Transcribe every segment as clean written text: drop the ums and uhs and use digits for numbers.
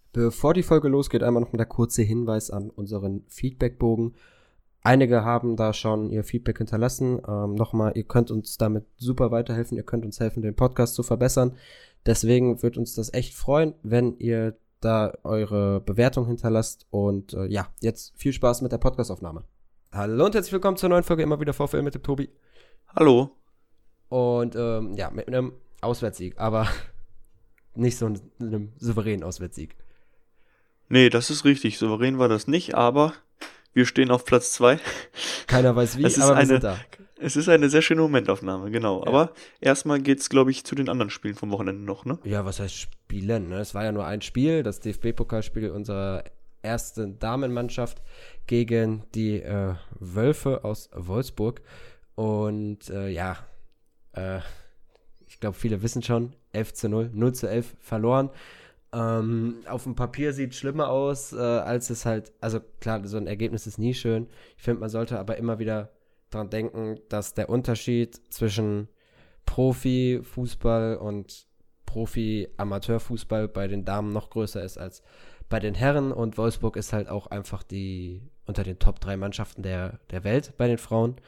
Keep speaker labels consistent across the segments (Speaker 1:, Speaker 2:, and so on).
Speaker 1: Bevor die Folge losgeht, einmal noch mal der kurze Hinweis an unseren Feedbackbogen. Einige haben da schon ihr Feedback hinterlassen. Nochmal, ihr könnt uns damit super weiterhelfen. Ihr könnt uns helfen, den Podcast zu verbessern. Deswegen wird uns das echt freuen, wenn ihr da eure Bewertung hinterlasst. Und jetzt viel Spaß mit der Podcastaufnahme. Hallo und herzlich willkommen zur neuen Folge Immer wieder VfL mit dem Tobi.
Speaker 2: Hallo.
Speaker 1: Und mit einem Auswärtssieg, aber nicht so einem souveränen Auswärtssieg.
Speaker 2: Nee, das ist richtig. Souverän war das nicht, aber wir stehen auf Platz 2.
Speaker 1: Keiner weiß wie, aber wir sind da.
Speaker 2: Es ist eine sehr schöne Momentaufnahme, genau.
Speaker 1: Ja.
Speaker 2: Aber erstmal geht's, glaube ich, zu den anderen Spielen vom Wochenende noch, ne?
Speaker 1: Ja, was heißt Spielen? Ne? Es war ja nur ein Spiel, das DFB-Pokalspiel unserer ersten Damenmannschaft gegen die Wölfe aus Wolfsburg. Und ich glaube, viele wissen schon, 11:0, 0:11 verloren. Auf dem Papier sieht es schlimmer aus, als es halt, also klar, so ein Ergebnis ist nie schön. Ich finde, man sollte aber immer wieder dran denken, dass der Unterschied zwischen Profifußball und Profi-Amateurfußball bei den Damen noch größer ist als bei den Herren, und Wolfsburg ist halt auch einfach unter den Top 3 Mannschaften der Welt bei den Frauen.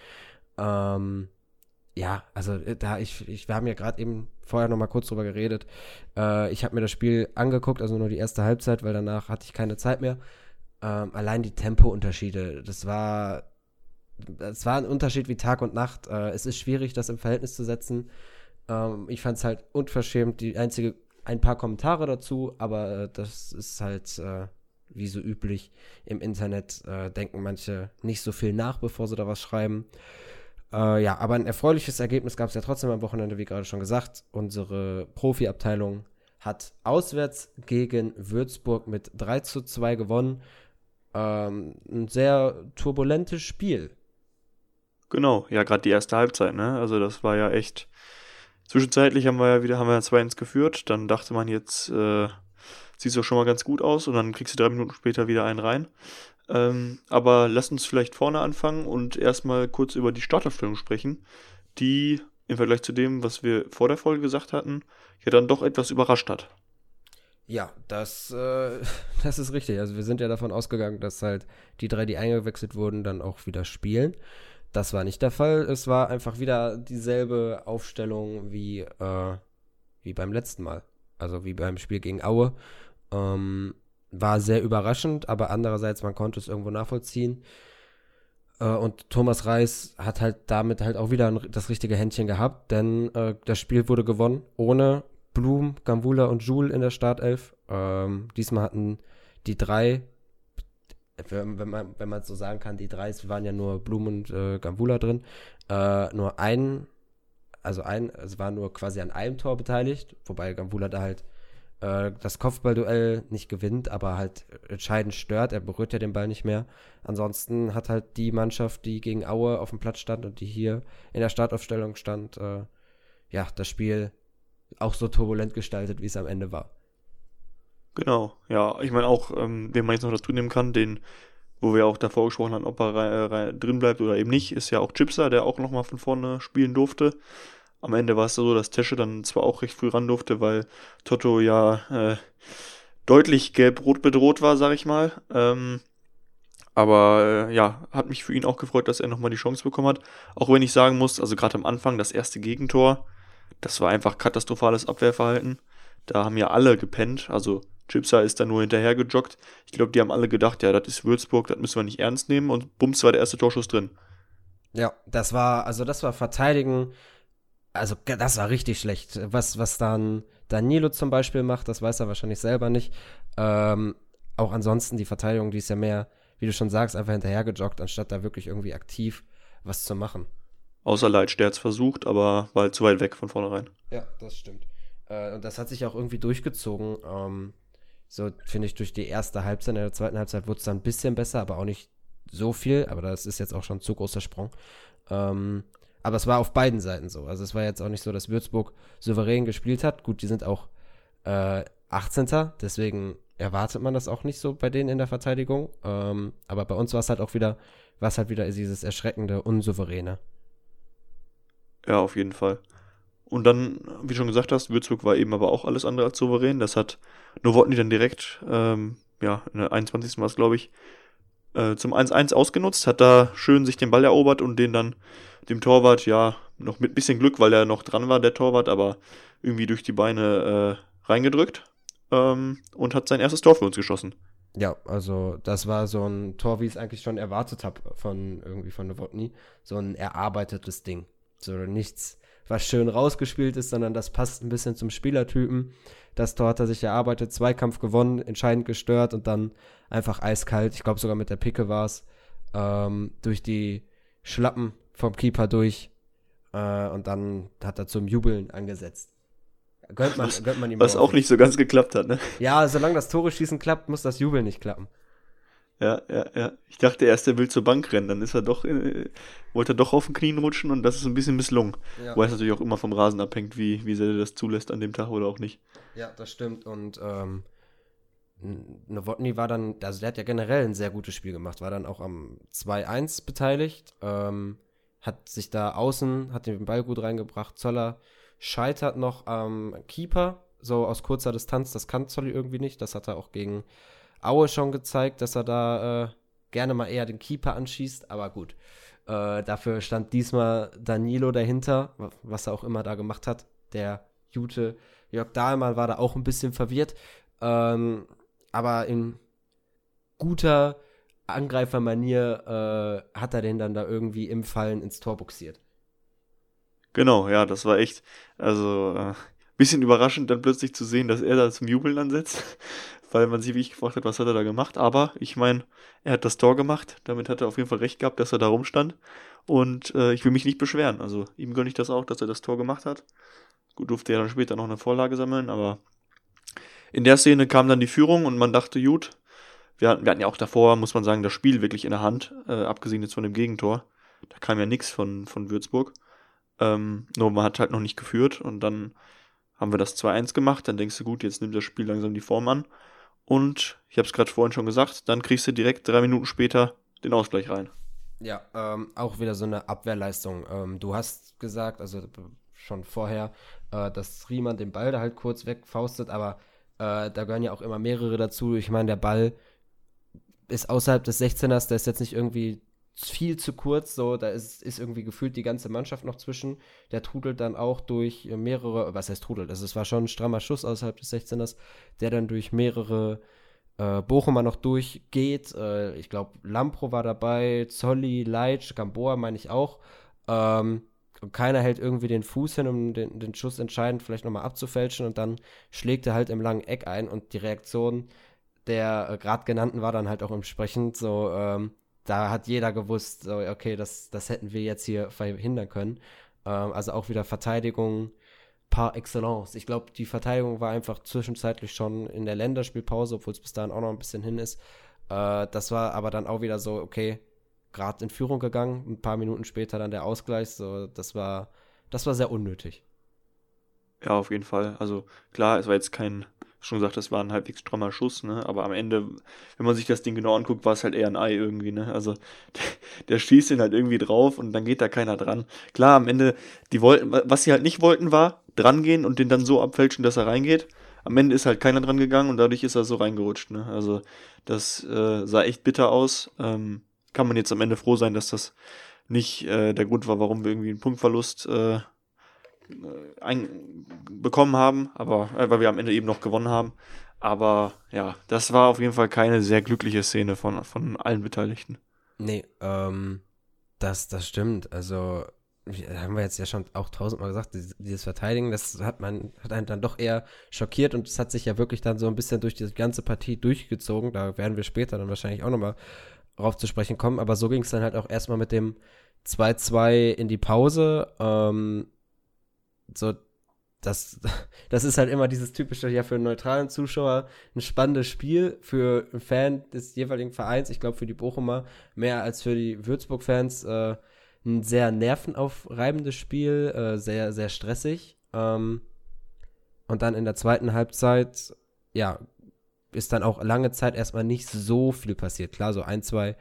Speaker 1: Wir haben ja gerade eben vorher noch mal kurz drüber geredet. Ich habe mir das Spiel angeguckt, also nur die erste Halbzeit, weil danach hatte ich keine Zeit mehr. Allein die Tempounterschiede, das war ein Unterschied wie Tag und Nacht. Es ist schwierig, das im Verhältnis zu setzen. Ich fand es halt unverschämt, ein paar Kommentare dazu, aber das ist halt wie so üblich im Internet, denken manche nicht so viel nach, bevor sie da was schreiben. Aber ein erfreuliches Ergebnis gab es ja trotzdem am Wochenende, wie gerade schon gesagt. Unsere Profiabteilung hat auswärts gegen Würzburg mit 3:2 gewonnen. Ein sehr turbulentes Spiel.
Speaker 2: Genau, ja, gerade die erste Halbzeit, ne? Also das war ja echt. Zwischenzeitlich haben wir 2-1 geführt. Dann dachte man, jetzt sieht es doch schon mal ganz gut aus, und dann kriegst du 3 Minuten später wieder einen rein. Aber lass uns vielleicht vorne anfangen und erstmal kurz über die Startaufstellung sprechen, die im Vergleich zu dem, was wir vor der Folge gesagt hatten, ja dann doch etwas überrascht hat.
Speaker 1: Ja, das ist richtig. Also wir sind ja davon ausgegangen, dass halt die 3, die eingewechselt wurden, dann auch wieder spielen. Das war nicht der Fall. Es war einfach wieder dieselbe Aufstellung wie beim letzten Mal. Also wie beim Spiel gegen Aue. War sehr überraschend, aber andererseits, man konnte es irgendwo nachvollziehen. Und Thomas Reis hat halt damit halt auch wieder das richtige Händchen gehabt, denn das Spiel wurde gewonnen ohne Blum, Gambula und Joule in der Startelf. Diesmal hatten die 3, wenn man so sagen kann, die 3, es waren ja nur Blum und Gambula drin, es war nur quasi an einem Tor beteiligt, wobei Gambula da halt das Kopfballduell nicht gewinnt, aber halt entscheidend stört. Er berührt ja den Ball nicht mehr. Ansonsten hat halt die Mannschaft, die gegen Aue auf dem Platz stand und die hier in der Startaufstellung stand, das Spiel auch so turbulent gestaltet, wie es am Ende war.
Speaker 2: Genau, ja, ich meine auch, den man jetzt noch dazu nehmen kann, wo wir auch davor gesprochen haben, ob er drin bleibt oder eben nicht, ist ja auch Chipser, der auch nochmal von vorne spielen durfte. Am Ende war es so, dass Tesche dann zwar auch recht früh ran durfte, weil Toto ja deutlich gelb-rot bedroht war, sag ich mal. Hat mich für ihn auch gefreut, dass er nochmal die Chance bekommen hat. Auch wenn ich sagen muss, also gerade am Anfang, das erste Gegentor, das war einfach katastrophales Abwehrverhalten. Da haben ja alle gepennt, also Chipser ist da nur hinterher gejoggt. Ich glaube, die haben alle gedacht, ja, das ist Würzburg, das müssen wir nicht ernst nehmen, und bums war der erste Torschuss drin.
Speaker 1: Ja, das war Verteidigen. Also, das war richtig schlecht. Was dann Danilo zum Beispiel macht, das weiß er wahrscheinlich selber nicht. Auch ansonsten die Verteidigung, die ist ja mehr, wie du schon sagst, einfach hinterhergejoggt, anstatt da wirklich irgendwie aktiv was zu machen.
Speaker 2: Außer Leitsch, der hat es versucht, aber war halt zu weit weg von vornherein.
Speaker 1: Ja, das stimmt. Und das hat sich auch irgendwie durchgezogen. So, finde ich, durch die erste Halbzeit. In der zweiten Halbzeit wurde es dann ein bisschen besser, aber auch nicht so viel. Aber das ist jetzt auch schon ein zu großer Sprung. Aber es war auf beiden Seiten so. Also es war jetzt auch nicht so, dass Würzburg souverän gespielt hat. Gut, die sind auch 18. Deswegen erwartet man das auch nicht so bei denen in der Verteidigung. Aber bei uns war es halt wieder dieses erschreckende, unsouveräne.
Speaker 2: Ja, auf jeden Fall. Und dann, wie du schon gesagt hast, Würzburg war eben aber auch alles andere als souverän. Das hat Nowotny dann direkt, ja, in der 21. war es, glaube ich, zum 1-1 ausgenutzt, hat da schön sich den Ball erobert und den dann dem Torwart, ja, noch mit bisschen Glück, weil er noch dran war, der Torwart, aber irgendwie durch die Beine reingedrückt und hat sein erstes Tor für uns geschossen.
Speaker 1: Ja, also das war so ein Tor, wie ich es eigentlich schon erwartet habe von Nowotny. So ein erarbeitetes Ding. So nichts, was schön rausgespielt ist, sondern das passt ein bisschen zum Spielertypen. Das Tor hat er sich erarbeitet, Zweikampf gewonnen, entscheidend gestört und dann einfach eiskalt, ich glaube sogar mit der Picke war es, durch die Schlappen vom Keeper durch und dann hat er zum Jubeln angesetzt. Gönnt man ihm
Speaker 2: Was auch
Speaker 1: auf.
Speaker 2: nicht so ganz geklappt hat, ne?
Speaker 1: Ja, solange das Tore schießen klappt, muss das Jubeln nicht klappen.
Speaker 2: Ja, ja, ja. Ich dachte erst, er will zur Bank rennen, dann ist er doch, wollte er doch auf den Knien rutschen und das ist ein bisschen misslungen.
Speaker 1: Ja.
Speaker 2: Wobei es natürlich auch immer vom Rasen abhängt, wie sehr er das zulässt an dem Tag oder auch nicht.
Speaker 1: Ja, das stimmt. Und Nowotny war dann, also der hat ja generell ein sehr gutes Spiel gemacht, war dann auch am 2-1 beteiligt, hat sich da außen, hat den Ball gut reingebracht. Zoller scheitert noch am Keeper, so aus kurzer Distanz, das kann Zolli irgendwie nicht. Das hat er auch gegen Aue schon gezeigt, dass er da gerne mal eher den Keeper anschießt, aber gut. Dafür stand diesmal Danilo dahinter, was er auch immer da gemacht hat. Der Jute Jörg Dahlmann war da auch ein bisschen verwirrt, aber in guter Angreifermanier hat er den dann da irgendwie im Fallen ins Tor buxiert.
Speaker 2: Genau, ja, das war echt, also, bisschen überraschend dann plötzlich zu sehen, dass er da zum Jubeln ansetzt, weil man sich wirklich gefragt hat, was hat er da gemacht, aber ich meine, er hat das Tor gemacht, damit hat er auf jeden Fall recht gehabt, dass er da rumstand und ich will mich nicht beschweren, also ihm gönne ich das auch, dass er das Tor gemacht hat. Gut, durfte er dann später noch eine Vorlage sammeln, aber in der Szene kam dann die Führung und man dachte, gut, wir hatten ja auch davor, muss man sagen, das Spiel wirklich in der Hand, abgesehen jetzt von dem Gegentor, da kam ja nichts von Würzburg. Nur man hat halt noch nicht geführt und dann haben wir das 2-1 gemacht, dann denkst du, gut, jetzt nimmt das Spiel langsam die Form an und ich habe es gerade vorhin schon gesagt, dann kriegst du direkt 3 Minuten später den Ausgleich rein.
Speaker 1: Ja, auch wieder so eine Abwehrleistung. Du hast gesagt, also schon vorher, dass Riemann den Ball da halt kurz wegfaustet, aber da gehören ja auch immer mehrere dazu. Ich meine, der Ball ist außerhalb des 16ers, der ist jetzt nicht irgendwie viel zu kurz, so, da ist irgendwie gefühlt die ganze Mannschaft noch zwischen. Der trudelt dann auch durch mehrere, was heißt trudelt? Also es war schon ein strammer Schuss außerhalb des 16ers, der dann durch mehrere Bochumer noch durchgeht. Ich glaube, Lampro war dabei, Zolli, Leitsch, Gamboa meine ich auch. Und keiner hält irgendwie den Fuß hin, um den Schuss entscheidend vielleicht nochmal abzufälschen und dann schlägt er halt im langen Eck ein und die Reaktion der gerade genannten war dann halt auch entsprechend so, da hat jeder gewusst, so, okay, das hätten wir jetzt hier verhindern können. Also auch wieder Verteidigung par excellence. Ich glaube, die Verteidigung war einfach zwischenzeitlich schon in der Länderspielpause, obwohl es bis dahin auch noch ein bisschen hin ist. Das war aber dann auch wieder so, okay, gerade in Führung gegangen, ein paar Minuten später dann der Ausgleich, so, das war sehr unnötig.
Speaker 2: Ja, auf jeden Fall. Also klar, es war jetzt kein, schon gesagt, das war ein halbwegs strammer Schuss, ne? Aber am Ende, wenn man sich das Ding genau anguckt, war es halt eher ein Ei irgendwie, ne? Also der schießt ihn halt irgendwie drauf und dann geht da keiner dran. Klar, am Ende, die wollten, was sie halt nicht wollten, war dran gehen und den dann so abfälschen, dass er reingeht. Am Ende ist halt keiner dran gegangen und dadurch ist er so reingerutscht, ne? Also das sah echt bitter aus. Kann man jetzt am Ende froh sein, dass das nicht der Grund war, warum wir irgendwie einen Punktverlust bekommen haben, aber weil wir am Ende eben noch gewonnen haben. Aber ja, das war auf jeden Fall keine sehr glückliche Szene von allen Beteiligten.
Speaker 1: Nee, das stimmt. Also, haben wir jetzt ja schon auch tausendmal gesagt, dieses Verteidigen, das hat einen dann doch eher schockiert und es hat sich ja wirklich dann so ein bisschen durch die ganze Partie durchgezogen. Da werden wir später dann wahrscheinlich auch nochmal drauf zu sprechen kommen. Aber so ging es dann halt auch erstmal mit dem 2-2 in die Pause. So, das ist halt immer dieses typische, ja, für einen neutralen Zuschauer ein spannendes Spiel, für einen Fan des jeweiligen Vereins, ich glaube für die Bochumer mehr als für die Würzburg-Fans, ein sehr nervenaufreibendes Spiel, sehr, sehr stressig. Und dann in der zweiten Halbzeit, ja, ist dann auch lange Zeit erstmal nicht so viel passiert. Klar, so 1, 2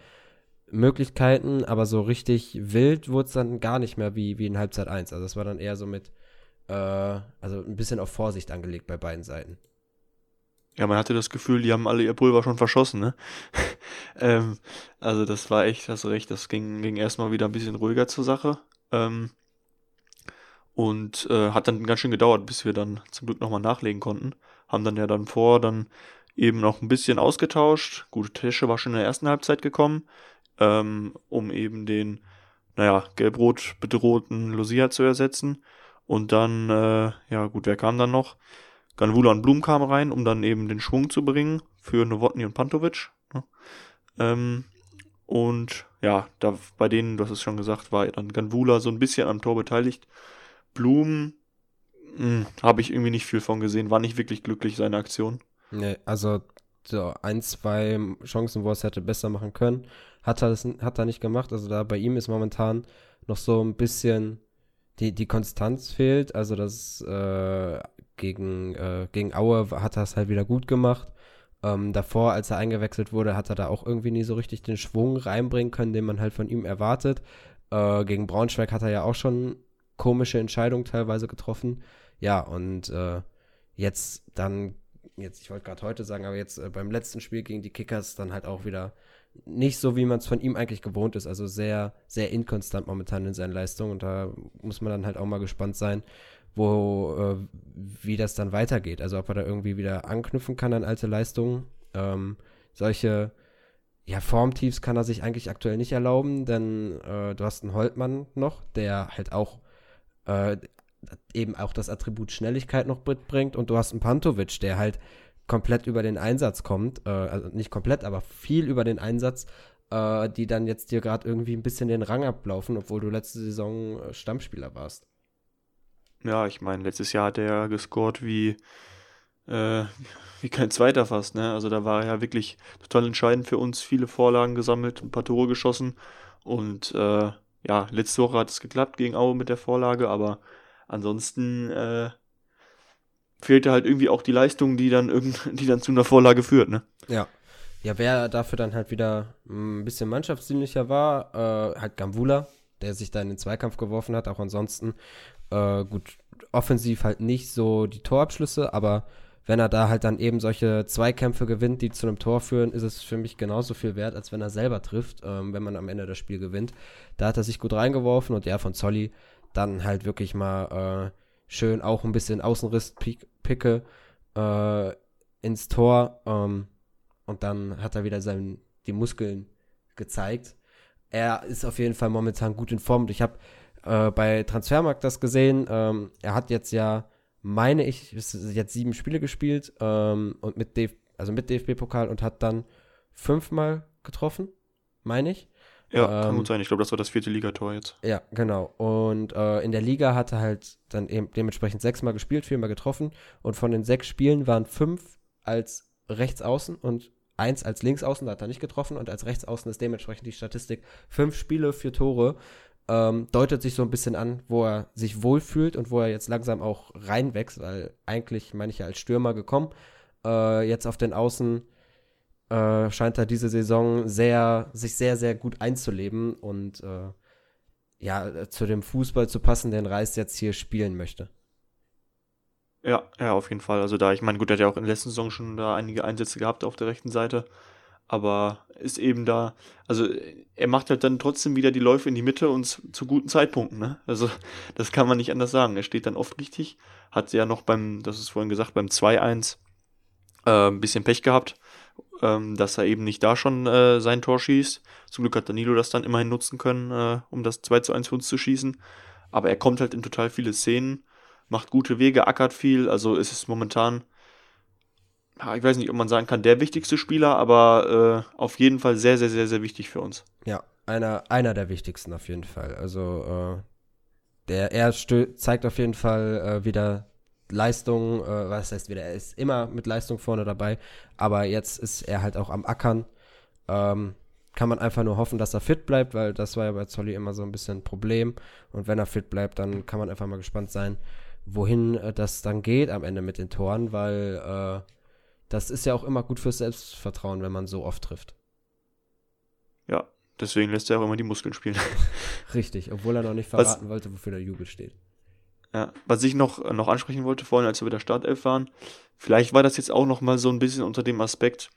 Speaker 1: Möglichkeiten, aber so richtig wild wurde es dann gar nicht mehr wie in Halbzeit 1. Also es war dann eher so mit also ein bisschen auf Vorsicht angelegt bei beiden Seiten.
Speaker 2: Ja, man hatte das Gefühl, die haben alle ihr Pulver schon verschossen, ne? ähm, also das war echt, hast du recht, das ging erstmal wieder ein bisschen ruhiger zur Sache. Und hat dann ganz schön gedauert, bis wir dann zum Glück nochmal nachlegen konnten. Haben dann ja dann eben noch ein bisschen ausgetauscht. Gute Tesche war schon in der ersten Halbzeit gekommen, um eben den, naja, gelb-rot bedrohten Lucia zu ersetzen. Und dann, ja gut, wer kam dann noch? Ganvula und Blum kamen rein, um dann eben den Schwung zu bringen für Novotny und Pantovic. Ne? Und ja, da bei denen, du hast es schon gesagt, war dann Ganvula so ein bisschen am Tor beteiligt. Blum habe ich irgendwie nicht viel von gesehen, war nicht wirklich glücklich, seine Aktion.
Speaker 1: Nee, also so 1, 2 Chancen, wo er es hätte besser machen können, hat er nicht gemacht. Also da bei ihm ist momentan noch so ein bisschen die Konstanz fehlt. Also das gegen Aue hat er es halt wieder gut gemacht. Davor, als er eingewechselt wurde, hat er da auch irgendwie nie so richtig den Schwung reinbringen können, den man halt von ihm erwartet. Gegen Braunschweig hat er ja auch schon komische Entscheidungen teilweise getroffen. Ja, und jetzt, ich wollte gerade heute sagen, aber jetzt beim letzten Spiel gegen die Kickers dann halt auch wieder nicht so, wie man es von ihm eigentlich gewohnt ist. Also sehr, sehr inkonstant momentan in seinen Leistungen. Und da muss man dann halt auch mal gespannt sein, wie das dann weitergeht. Also ob er da irgendwie wieder anknüpfen kann an alte Leistungen. Solche Formtiefs kann er sich eigentlich aktuell nicht erlauben, denn du hast einen Holtmann noch, der halt auch eben auch das Attribut Schnelligkeit noch mitbringt, und du hast einen Pantovic, der halt komplett über den Einsatz kommt, also nicht komplett, aber viel über den Einsatz, die dann jetzt dir gerade irgendwie ein bisschen den Rang ablaufen, obwohl du letzte Saison Stammspieler warst.
Speaker 2: Ja, ich meine, letztes Jahr hat er ja gescored wie kein zweiter fast, ne? Also da war er ja wirklich total entscheidend für uns, viele Vorlagen gesammelt, ein paar Tore geschossen. Und ja, letzte Woche hat es geklappt gegen Aue mit der Vorlage, aber ansonsten fehlte halt irgendwie auch die Leistung, die dann zu einer Vorlage führt, ne?
Speaker 1: Ja. Ja, wer dafür dann halt wieder ein bisschen mannschaftsdienlicher war, halt Gambula, der sich da in den Zweikampf geworfen hat. Auch ansonsten, gut, offensiv halt nicht so die Torabschlüsse, aber wenn er da halt dann eben solche Zweikämpfe gewinnt, die zu einem Tor führen, ist es für mich genauso viel wert, als wenn er selber trifft, wenn man am Ende das Spiel gewinnt. Da hat er sich gut reingeworfen, und ja, von Zolli dann halt wirklich mal schön auch ein bisschen Außenriss-Picke ins Tor, und dann hat er wieder die Muskeln gezeigt. Er ist auf jeden Fall momentan gut in Form. Und ich habe bei Transfermarkt das gesehen. Er hat jetzt ja, meine ich, jetzt 7 Spiele gespielt, und mit DFB-Pokal, und hat dann 5-mal getroffen, meine ich.
Speaker 2: Ja, kann gut sein. Ich glaube, das war das 4. Ligator jetzt.
Speaker 1: Ja, genau. Und in der Liga hat er halt dann eben dementsprechend 6-mal gespielt, 4-mal getroffen. Und von den 6 Spielen waren 5 als Rechtsaußen und 1 als Linksaußen, da hat er nicht getroffen. Und als Rechtsaußen ist dementsprechend die Statistik 5 Spiele, 4 Tore. Deutet sich so ein bisschen an, wo er sich wohlfühlt und wo er jetzt langsam auch reinwächst, weil eigentlich, meine ich ja, als Stürmer gekommen. Jetzt auf den Außen scheint er diese Saison sich sehr, sehr gut einzuleben und zu dem Fußball zu passen, den Reis jetzt hier spielen möchte.
Speaker 2: Ja, auf jeden Fall. Also ich meine, gut, er hat ja auch in der letzten Saison schon da einige Einsätze gehabt auf der rechten Seite, aber ist eben da, also er macht halt dann trotzdem wieder die Läufe in die Mitte und zu guten Zeitpunkten, ne? Also das kann man nicht anders sagen. Er steht dann oft richtig, hat ja noch das ist vorhin gesagt, beim 2-1 ein bisschen Pech gehabt, dass er eben nicht da schon sein Tor schießt. Zum Glück hat Danilo das dann immerhin nutzen können, um das 2-1 für uns zu schießen. Aber er kommt halt in total viele Szenen, macht gute Wege, ackert viel. Also es ist momentan, ich weiß nicht, ob man sagen kann, der wichtigste Spieler, aber auf jeden Fall sehr, sehr, sehr, sehr wichtig für uns.
Speaker 1: Ja, einer der wichtigsten auf jeden Fall. Also er zeigt auf jeden Fall wieder Leistung, was heißt wieder, er ist immer mit Leistung vorne dabei, aber jetzt ist er halt auch am Ackern. Kann man einfach nur hoffen, dass er fit bleibt, weil das war ja bei Zolli immer so ein bisschen ein Problem. Und wenn er fit bleibt, dann kann man einfach mal gespannt sein, wohin das dann geht am Ende mit den Toren, weil das ist ja auch immer gut fürs Selbstvertrauen, wenn man so oft trifft.
Speaker 2: Ja, deswegen lässt er auch immer die Muskeln spielen.
Speaker 1: Richtig, obwohl er noch nicht verraten wollte, wofür der Jubel steht.
Speaker 2: Ja, was ich noch ansprechen wollte vorhin, als wir bei der Startelf waren, vielleicht war das jetzt auch noch mal so ein bisschen unter dem Aspekt,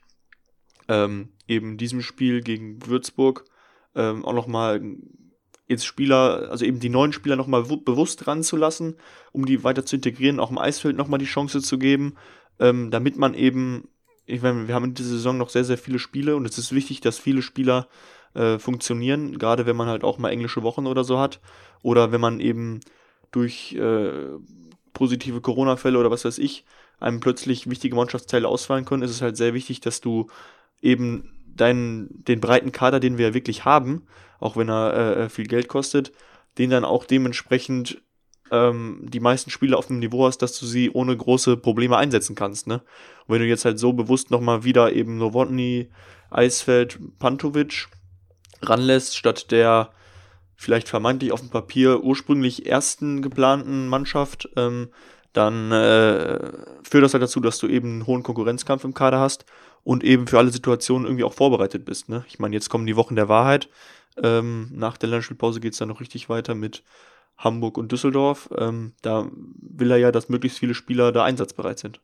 Speaker 2: eben diesem Spiel gegen Würzburg, auch noch mal jetzt Spieler, also eben die neuen Spieler noch mal bewusst ranzulassen, um die weiter zu integrieren, auch im Eisfeld noch mal die Chance zu geben, damit man eben, ich meine, wir haben in dieser Saison noch sehr, sehr viele Spiele und es ist wichtig, dass viele Spieler funktionieren, gerade wenn man halt auch mal englische Wochen oder so hat oder wenn man eben durch positive Corona-Fälle oder was weiß ich, einem plötzlich wichtige Mannschaftsteile ausfallen können, ist es halt sehr wichtig, dass du eben den breiten Kader, den wir ja wirklich haben, auch wenn er viel Geld kostet, den dann auch dementsprechend die meisten Spieler auf dem Niveau hast, dass du sie ohne große Probleme einsetzen kannst, ne? Und wenn du jetzt halt so bewusst nochmal wieder eben Novotny, Eisfeld, Pantovic ranlässt, statt der vielleicht vermeintlich auf dem Papier ursprünglich ersten geplanten Mannschaft, dann führt das halt dazu, dass du eben einen hohen Konkurrenzkampf im Kader hast und eben für alle Situationen irgendwie auch vorbereitet bist. Ne? Ich meine, jetzt kommen die Wochen der Wahrheit. Nach der Länderspielpause geht es dann noch richtig weiter mit Hamburg und Düsseldorf. Da will er ja, dass möglichst viele Spieler da einsatzbereit sind.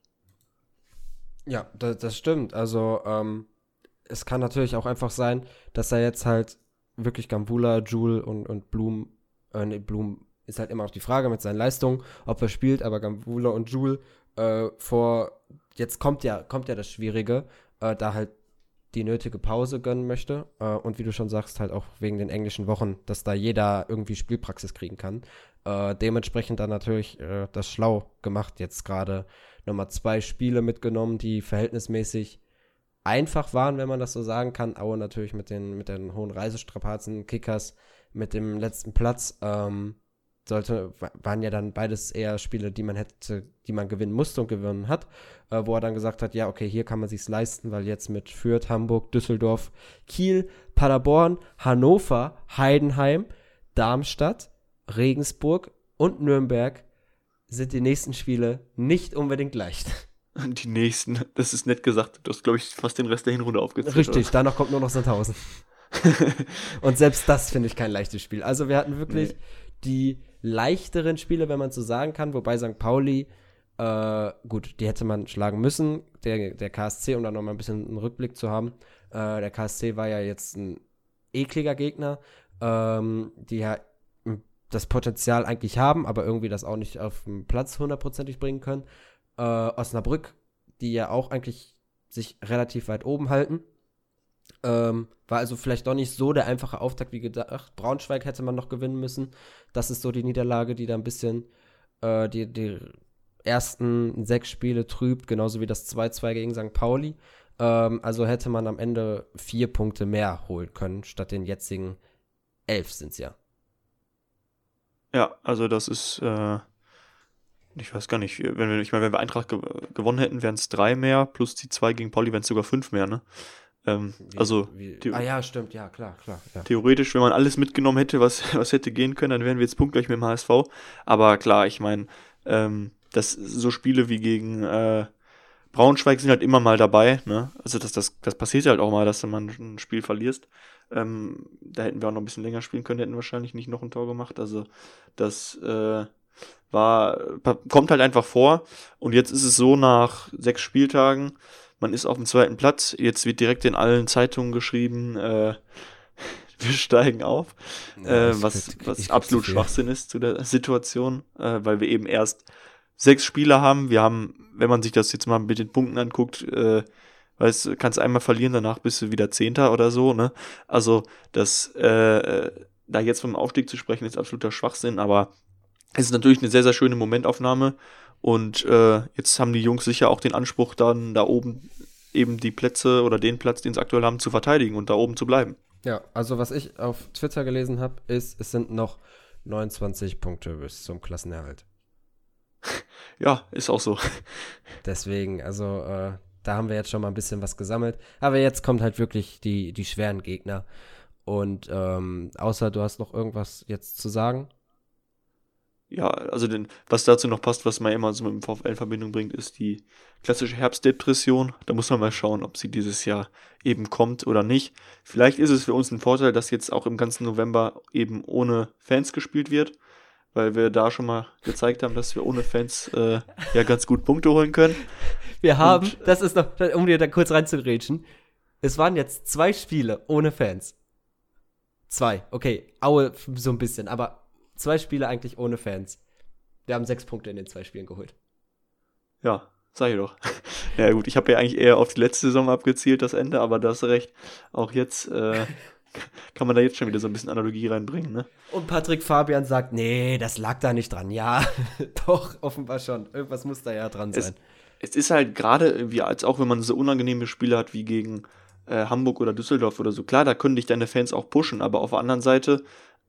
Speaker 1: Ja, das stimmt. Also, es kann natürlich auch einfach sein, dass er jetzt halt wirklich Gambula, Jul und Blum, Blum ist halt immer noch die Frage mit seinen Leistungen, ob er spielt, aber Gambula und Jul jetzt kommt ja das Schwierige, da halt die nötige Pause gönnen möchte und wie du schon sagst, halt auch wegen den englischen Wochen, dass da jeder irgendwie Spielpraxis kriegen kann. Dementsprechend dann natürlich das schlau gemacht, jetzt gerade nochmal 2 Spiele mitgenommen, die verhältnismäßig einfach waren, wenn man das so sagen kann, aber natürlich mit den hohen Reisestrapazen, Kickers, mit dem letzten Platz, waren ja dann beides eher Spiele, die man gewinnen musste und gewonnen hat, wo er dann gesagt hat, ja, okay, hier kann man sich's leisten, weil jetzt mit Fürth, Hamburg, Düsseldorf, Kiel, Paderborn, Hannover, Heidenheim, Darmstadt, Regensburg und Nürnberg sind die nächsten Spiele nicht unbedingt leicht.
Speaker 2: Die nächsten, das ist nett gesagt, du hast, glaube ich, fast den Rest der Hinrunde aufgezählt.
Speaker 1: Richtig, danach kommt nur noch Sandhausen. Und selbst das finde ich kein leichtes Spiel. Also wir hatten wirklich die leichteren Spiele, wenn man so sagen kann, wobei St. Pauli, gut, die hätte man schlagen müssen, der KSC, um da nochmal ein bisschen einen Rückblick zu haben. Der KSC war ja jetzt ein ekliger Gegner, die ja das Potenzial eigentlich haben, aber irgendwie das auch nicht auf den Platz hundertprozentig bringen können. Osnabrück, die ja auch eigentlich sich relativ weit oben halten. War also vielleicht doch nicht so der einfache Auftakt wie gedacht. Braunschweig hätte man noch gewinnen müssen. Das ist so die Niederlage, die da ein bisschen die ersten 6 Spiele trübt, genauso wie das 2-2 gegen St. Pauli. Also hätte man am Ende 4 Punkte mehr holen können, statt den jetzigen 11 sind es ja.
Speaker 2: Ja, also das ist, ich weiß gar nicht, wenn wir Eintracht gewonnen hätten, wären es 3 mehr, plus die 2 gegen Pauli wären es sogar 5 mehr, ne?
Speaker 1: Ja, stimmt, ja, klar. Ja.
Speaker 2: Theoretisch, wenn man alles mitgenommen hätte, was hätte gehen können, dann wären wir jetzt punktgleich mit dem HSV. Aber klar, ich meine, dass so Spiele wie gegen Braunschweig sind halt immer mal dabei, ne? Also das passiert halt auch mal, dass du mal ein Spiel verlierst. Da hätten wir auch noch ein bisschen länger spielen können, hätten wahrscheinlich nicht noch ein Tor gemacht. Also das kommt halt einfach vor. Und jetzt ist es so, nach 6 Spieltagen, man ist auf dem 2. Platz. Jetzt wird direkt in allen Zeitungen geschrieben, wir steigen auf. Ja, was absolut Schwachsinn ist zu der Situation, weil wir eben erst 6 Spieler haben. Wir haben, wenn man sich das jetzt mal mit den Punkten anguckt, kannst einmal verlieren, danach bist du wieder 10. oder so, ne? Also, da jetzt vom Aufstieg zu sprechen, ist absoluter Schwachsinn, aber es ist natürlich eine sehr, sehr schöne Momentaufnahme und jetzt haben die Jungs sicher auch den Anspruch, dann da oben eben die Plätze oder den Platz, den sie aktuell haben, zu verteidigen und da oben zu bleiben.
Speaker 1: Ja, also was ich auf Twitter gelesen habe, ist, es sind noch 29 Punkte bis zum Klassenerhalt.
Speaker 2: Ja, ist auch so.
Speaker 1: Deswegen, also da haben wir jetzt schon mal ein bisschen was gesammelt. Aber jetzt kommt halt wirklich die schweren Gegner. Und außer du hast noch irgendwas jetzt zu sagen?
Speaker 2: Ja, also was dazu noch passt, was man immer so mit dem VfL in Verbindung bringt, ist die klassische Herbstdepression. Da muss man mal schauen, ob sie dieses Jahr eben kommt oder nicht. Vielleicht ist es für uns ein Vorteil, dass jetzt auch im ganzen November eben ohne Fans gespielt wird, weil wir da schon mal gezeigt haben, dass wir ohne Fans ja ganz gut Punkte holen können.
Speaker 1: Wir haben, das ist noch, um dir da kurz reinzugrätschen, es waren jetzt 2 Spiele ohne Fans. 2, okay, Aue so ein bisschen, aber 2 Spiele eigentlich ohne Fans. Wir haben 6 Punkte in den 2 Spielen geholt.
Speaker 2: Ja, sag ich doch. Ja gut, ich habe ja eigentlich eher auf die letzte Saison abgezielt, das Ende, aber da hast du recht. Auch jetzt kann man da jetzt schon wieder so ein bisschen Analogie reinbringen, ne?
Speaker 1: Und Patrick Fabian sagt, nee, das lag da nicht dran. Ja, doch, offenbar schon. Irgendwas muss da ja dran sein.
Speaker 2: Es ist halt gerade irgendwie, als auch wenn man so unangenehme Spiele hat wie gegen Hamburg oder Düsseldorf oder so, klar, da können dich deine Fans auch pushen, aber auf der anderen Seite,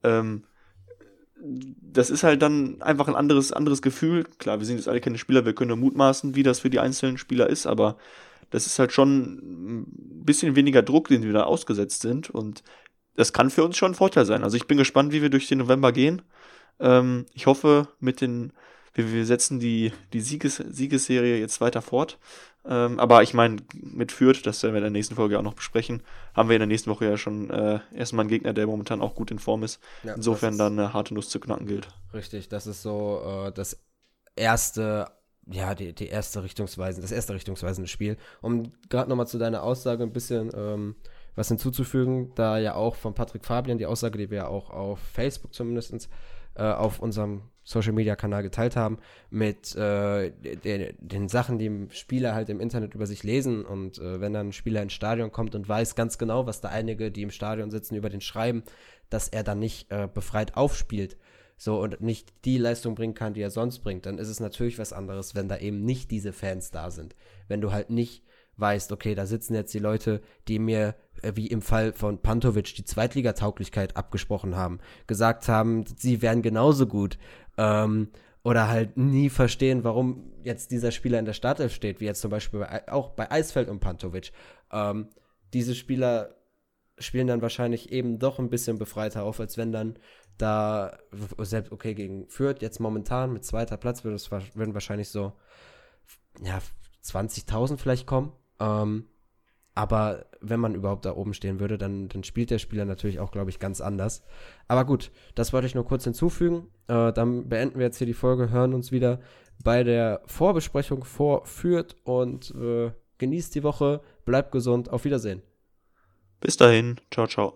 Speaker 2: das ist halt dann einfach ein anderes Gefühl. Klar, wir sind jetzt alle keine Spieler, wir können nur mutmaßen, wie das für die einzelnen Spieler ist, aber das ist halt schon ein bisschen weniger Druck, den wir da ausgesetzt sind, und das kann für uns schon ein Vorteil sein. Also ich bin gespannt, wie wir durch den November gehen. Ich hoffe, wir setzen die Siegesserie jetzt weiter fort. Aber ich meine, mit Fürth, das werden wir in der nächsten Folge auch noch besprechen, haben wir in der nächsten Woche ja schon erstmal einen Gegner, der momentan auch gut in Form ist. Ja, insofern dann eine harte Nuss zu knacken gilt.
Speaker 1: Richtig, das ist so das erste, ja, das erste richtungsweisende Spiel. Um gerade nochmal zu deiner Aussage ein bisschen was hinzuzufügen, da ja auch von Patrick Fabian die Aussage, die wir ja auch auf Facebook zumindest auf unserem Social-Media-Kanal geteilt haben, mit den Sachen, die Spieler halt im Internet über sich lesen, und wenn dann ein Spieler ins Stadion kommt und weiß ganz genau, was da einige, die im Stadion sitzen, über den schreiben, dass er dann nicht befreit aufspielt, so, und nicht die Leistung bringen kann, die er sonst bringt, dann ist es natürlich was anderes, wenn da eben nicht diese Fans da sind. Wenn du halt nicht weißt, okay, da sitzen jetzt die Leute, die mir, wie im Fall von Pantovic, die Zweitligatauglichkeit abgesprochen haben, gesagt haben, sie wären genauso gut, oder halt nie verstehen, warum jetzt dieser Spieler in der Startelf steht, wie jetzt zum Beispiel auch bei Eisfeld und Pantovic. Diese Spieler spielen dann wahrscheinlich eben doch ein bisschen befreiter auf, als wenn dann da, selbst okay, gegen Fürth, jetzt momentan mit 2. Platz, würden wahrscheinlich so, ja, 20.000 vielleicht kommen. Aber wenn man überhaupt da oben stehen würde, dann spielt der Spieler natürlich auch, glaube ich, ganz anders. Aber gut, das wollte ich nur kurz hinzufügen. Dann beenden wir jetzt hier die Folge, hören uns wieder bei der Vorbesprechung vor Fürth und genießt die Woche, bleibt gesund, auf Wiedersehen.
Speaker 2: Bis dahin, ciao, ciao.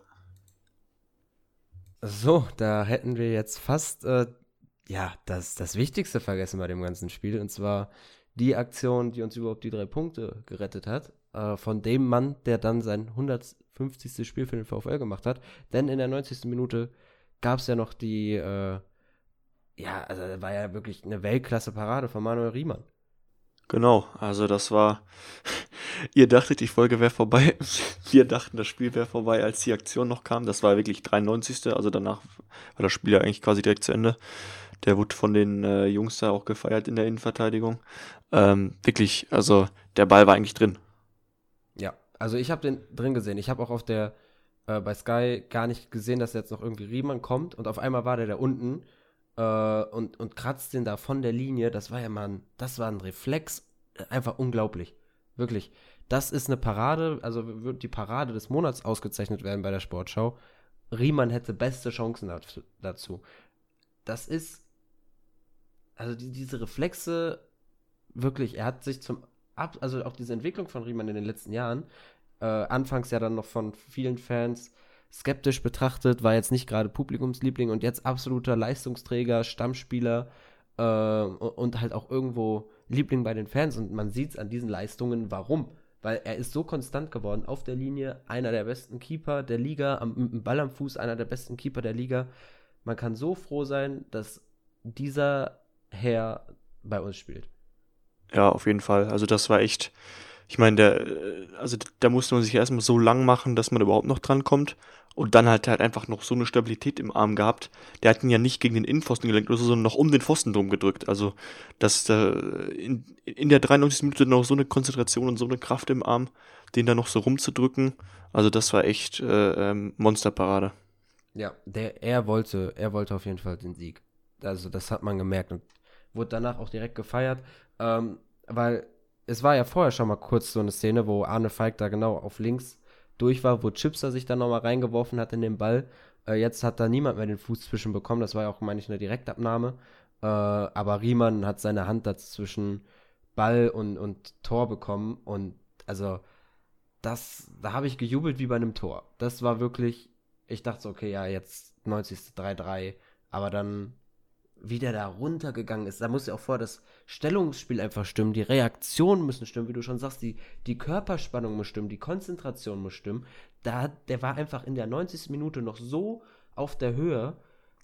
Speaker 1: So, da hätten wir jetzt fast das Wichtigste vergessen bei dem ganzen Spiel, und zwar die Aktion, die uns überhaupt die 3 Punkte gerettet hat, von dem Mann, der dann sein 150. Spiel für den VfL gemacht hat. Denn in der 90. Minute gab es ja noch die, also war ja wirklich eine Weltklasse-Parade von Manuel Riemann.
Speaker 2: Genau, also das war, ihr dachtet, die Folge wäre vorbei, wir dachten, das Spiel wäre vorbei, als die Aktion noch kam. Das war wirklich 93. Also danach war das Spiel ja eigentlich quasi direkt zu Ende. Der wurde von den Jungs da auch gefeiert in der Innenverteidigung. Wirklich, also der Ball war eigentlich drin.
Speaker 1: Ja, also ich habe den drin gesehen. Ich habe auch auf der bei Sky gar nicht gesehen, dass jetzt noch irgendwie Riemann kommt, und auf einmal war der da unten und kratzt den da von der Linie. Das war ein Reflex, einfach unglaublich. Wirklich. Das ist eine Parade, also wird die Parade des Monats ausgezeichnet werden bei der Sportschau. Riemann hätte beste Chancen dazu. Das ist, also diese Reflexe, wirklich, er hat sich also auch diese Entwicklung von Riemann in den letzten Jahren, anfangs ja dann noch von vielen Fans skeptisch betrachtet, war jetzt nicht gerade Publikumsliebling, und jetzt absoluter Leistungsträger, Stammspieler und halt auch irgendwo Liebling bei den Fans, und man sieht es an diesen Leistungen, warum. Weil er ist so konstant geworden, auf der Linie, einer der besten Keeper der Liga, mit dem Ball am Fuß, einer der besten Keeper der Liga. Man kann so froh sein, dass dieser Herr bei uns spielt.
Speaker 2: Ja, auf jeden Fall. Also das war echt, ich meine, da musste man sich erstmal so lang machen, dass man überhaupt noch dran kommt. Und dann hat er halt einfach noch so eine Stabilität im Arm gehabt. Der hat ihn ja nicht gegen den Innenpfosten gelenkt oder so, sondern noch um den Pfosten drum gedrückt. Also, dass da in der 93. Minute noch so eine Konzentration und so eine Kraft im Arm, den da noch so rumzudrücken. Also, das war echt Monsterparade.
Speaker 1: Ja, er wollte auf jeden Fall den Sieg. Also, das hat man gemerkt und wurde danach auch direkt gefeiert. Weil es war ja vorher schon mal kurz so eine Szene, wo Arne Falk da genau auf links durch war, wo Chipser sich dann nochmal reingeworfen hat in den Ball, Jetzt hat da niemand mehr den Fuß zwischen bekommen. Das war ja auch, meine ich, eine Direktabnahme. Aber Riemann hat seine Hand dazwischen Ball und Tor bekommen. Und also, da habe ich gejubelt wie bei einem Tor. Das war wirklich, ich dachte so, okay, ja, jetzt 90. 3-3. Aber dann, wie der da runtergegangen ist, da muss ja auch vor das Stellungsspiel einfach stimmen, die Reaktionen müssen stimmen, wie du schon sagst, die Körperspannung muss stimmen, die Konzentration muss stimmen. Der war einfach in der 90. Minute noch so auf der Höhe.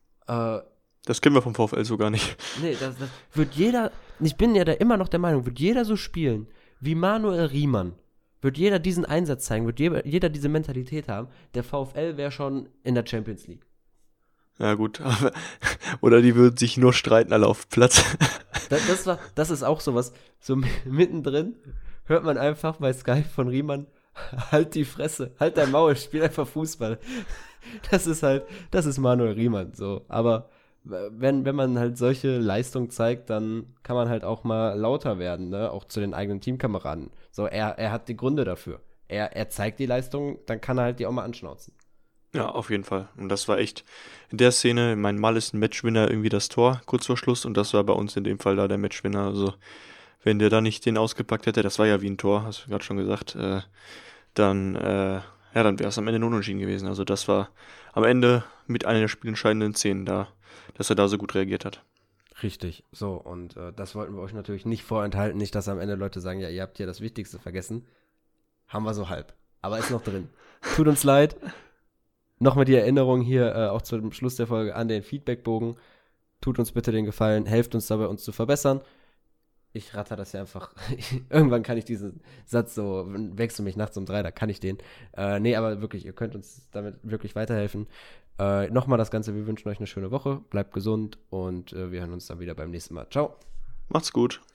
Speaker 2: Das kennen wir vom VfL so gar nicht.
Speaker 1: Nee, das wird jeder, ich bin ja da immer noch der Meinung, wird jeder so spielen wie Manuel Riemann, wird jeder diesen Einsatz zeigen, wird jeder diese Mentalität haben, der VfL wäre schon in der Champions League.
Speaker 2: Ja, gut. Oder die würden sich nur streiten alle auf Platz.
Speaker 1: Das ist auch sowas, so mittendrin hört man einfach bei Sky von Riemann, halt die Fresse, halt dein Maul, spiel einfach Fußball. Das ist Manuel Riemann, so. Aber wenn man halt solche Leistung zeigt, dann kann man halt auch mal lauter werden, ne? Auch zu den eigenen Teamkameraden. So, er hat die Gründe dafür. Er zeigt die Leistung, dann kann er halt die auch mal anschnauzen.
Speaker 2: Ja, auf jeden Fall. Und das war echt in der Szene, mein Mal ist ein Matchwinner irgendwie das Tor kurz vor Schluss und das war bei uns in dem Fall da der Matchwinner. Also wenn der da nicht den ausgepackt hätte, das war ja wie ein Tor, hast du gerade schon gesagt, dann wäre es am Ende nur unentschieden gewesen. Also das war am Ende mit einer der spielentscheidenden Szenen da, dass er da so gut reagiert hat.
Speaker 1: Richtig, so, und das wollten wir euch natürlich nicht vorenthalten, nicht, dass am Ende Leute sagen, ja, ihr habt hier das Wichtigste vergessen. Haben wir so halb, aber ist noch drin. Tut uns leid. Nochmal die Erinnerung hier auch zum Schluss der Folge an den Feedbackbogen. Tut uns bitte den Gefallen, helft uns dabei, uns zu verbessern. Ich ratter das ja einfach. Irgendwann kann ich diesen Satz so, wächst du mich nachts um 3, da kann ich den. Nee, aber wirklich, ihr könnt uns damit wirklich weiterhelfen. Nochmal das Ganze, wir wünschen euch eine schöne Woche, bleibt gesund und wir hören uns dann wieder beim nächsten Mal. Ciao.
Speaker 2: Macht's gut.